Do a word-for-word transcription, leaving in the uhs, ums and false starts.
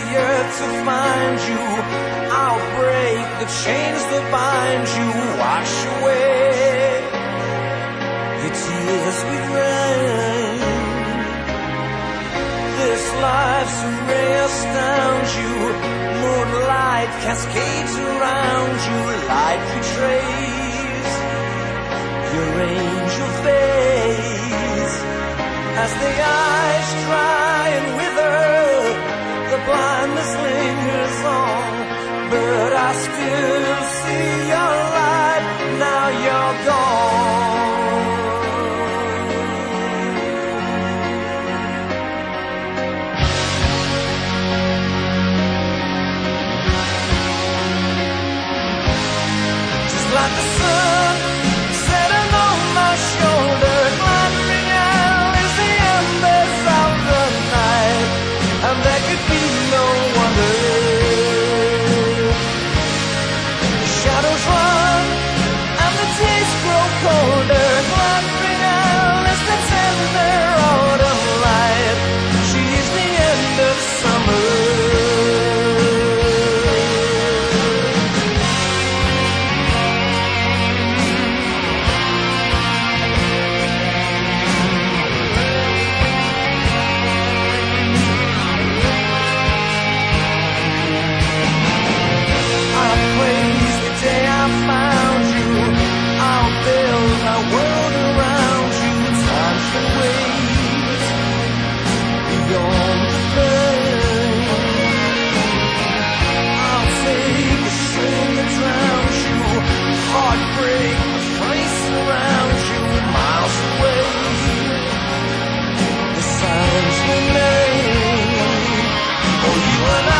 the earth to find you. I'll break the chains that bind you. Wash away your tears with rain. This life's a ray astounds you. Moonlight cascades around you. Light betrays your angel face. As the eyes dry and wither, the blindness lingers on. But I still see your light. Now you're gone. Just like the sun setting on my shoulder, glittering out is the embers of the night. And there could be no wonder. The shadows run and the days grow colder, glittering out is the tender autumn light. She is the end of summer. World around you, time should wait beyond the pain. I'll take the shame that drowns you, heartbreak, the place around you, miles away. The silence remains. Oh, you and I.